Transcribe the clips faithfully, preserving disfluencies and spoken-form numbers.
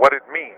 what it means,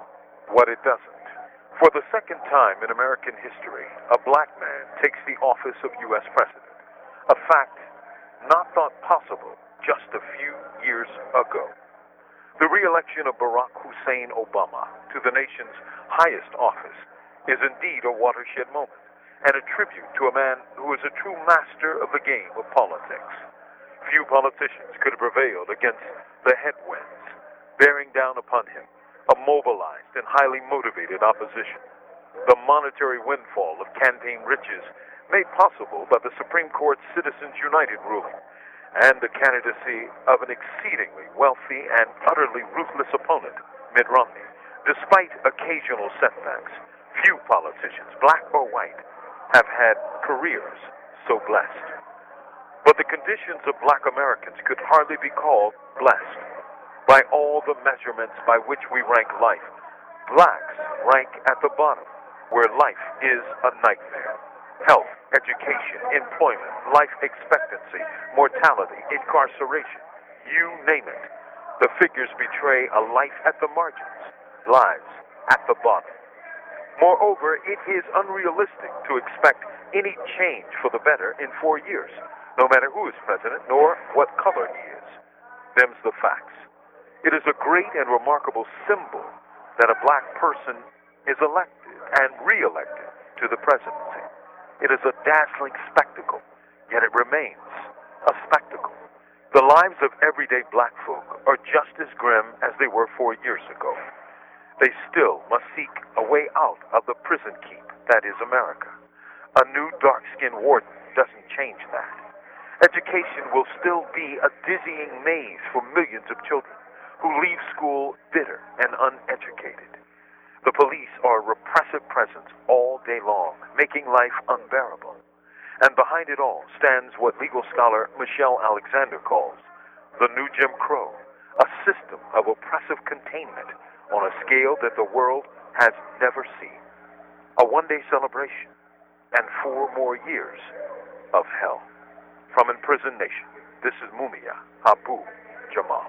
what it doesn't. For the second time in American history, a black man takes the office of U S President, a fact not thought possible just a few years ago. The re-election of Barack Hussein Obama to the nation's highest office is indeed a watershed moment and a tribute to a man who is a true master of the game of politics. Few politicians could have prevailed against the headwinds bearing down upon him, a mobilized and highly motivated opposition. The monetary windfall of campaign riches made possible by the Supreme Court's Citizens United ruling, and the candidacy of an exceedingly wealthy and utterly ruthless opponent, Mitt Romney. Despite occasional setbacks, few politicians, black or white, have had careers so blessed. But the conditions of black Americans could hardly be called blessed. By all the measurements by which we rank life, blacks rank at the bottom, where life is a nightmare. Health, education, employment, life expectancy, mortality, incarceration, you name it. The figures betray a life at the margins, lives at the bottom. Moreover, it is unrealistic to expect any change for the better in four years, no matter who is president nor what color he is. Them's the facts. It is a great and remarkable symbol that a black person is elected and re-elected to the presidency. It is a dazzling spectacle, yet it remains a spectacle. The lives of everyday black folk are just as grim as they were four years ago. They still must seek a way out of the prison keep that is America. A new dark-skinned warden doesn't change that. Education will still be a dizzying maze for millions of children who leave school bitter and uneducated. The police are a repressive presence all day long, making life unbearable. And behind it all stands what legal scholar Michelle Alexander calls the new Jim Crow, a system of oppressive containment on a scale that the world has never seen. A one-day celebration and four more years of hell. From Imprisoned Nation, this is Mumia Abu Jamal.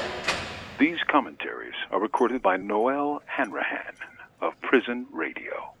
These commentaries are recorded by Noel Hanrahan of Prison Radio.